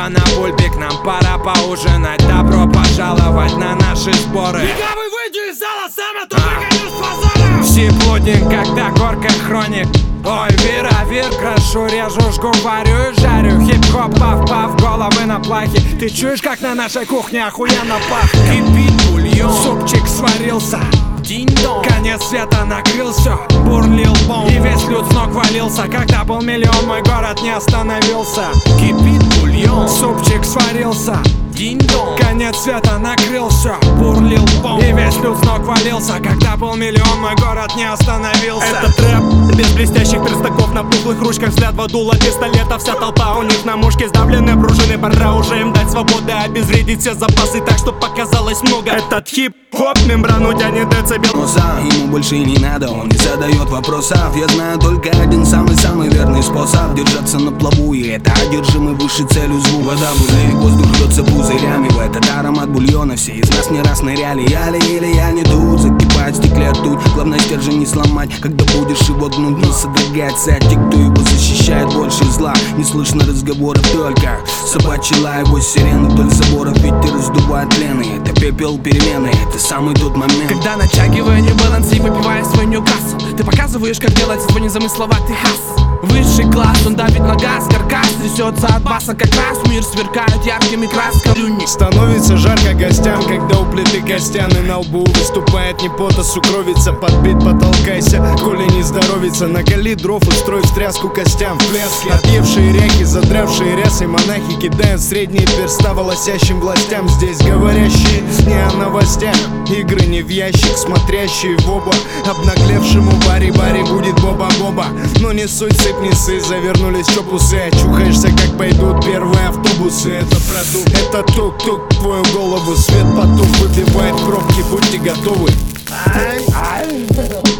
Папа на пульпик, нам пора поужинать. Добро пожаловать на наши сборы. Легавый, выйди из зала, сам я тут выгоню с позора. Все плотник, когда горка хроник. Ой, вир, крошу, режу, жгу, варю и жарю. Хип-хоп, пав-пав, головы на плахе. Ты чуешь, как на нашей кухне охуенно пахнет? Кипит бульон, супчик сварился. Динь-дон, конец света накрыл все, бурлил бом. И весь люд с ног валился. Когда был миллион, мой город не остановился. Кипит бульон, супчик сварился. Динь-дон, конец света накрыл все, бурлил бом. И весь люд с ног валился. Когда был миллион, мой город не остановился. Это трэп без блестящих перстаков, на пухлых ручках взгляд в дуло пистолета. Вся толпа у них на мушке, сдавленные пружины. Пора уже им дать свободы, обезвредить все запасы так, чтоб показалось много. Этот хип-хоп мембрану тянет децибел. Ему больше не надо, он не задает вопросов. Я знаю только один самый верный способ держаться на плаву, и это одержимый выше целью звук. Вода бурлит, воздух льется пузырями. В этот аромат бульона все из нас не раз ныряли. Или я не тут, закипает в стекле ртуть. Главное стержень не сломать, когда будешь его гнуть. Не содрогается, а те, кто его защищает, больше зла. Не слышно разговоров, только собачий лай, его сирены вдоль заборов. Ветер раздувает плены, это пепел перемены, это самый тот момент. Когда натягивая небаланс и выпивая свой ньюкасл, ты показываешь, как делать свой незамысловатый хас. Высший класс, он давит на газ, каркас трясется от баса, как раз мир сверкает яркими красками. Становится жарко гостям, когда у плиты костяны на лбу выступает не пот, а сукровица. Подбит, потолкайся, коли не здоровится. Накали дров, устрой встряску костям в пляске. Отъевшие реки, задрявшие рясы монахи кидают средние перста волосящим властям. Здесь говорящие не о новостях, игры не в ящик, смотрящие в оба. Обнаглевшему бари-бари будет боба-боба. Но не суть, сыпь не сы, завернулись в чопусы. Очухаешься, как пойдут первые автобусы. Это продукт, это тук-тук, твою голову свет потух. Выбивает пробки, будьте готовы.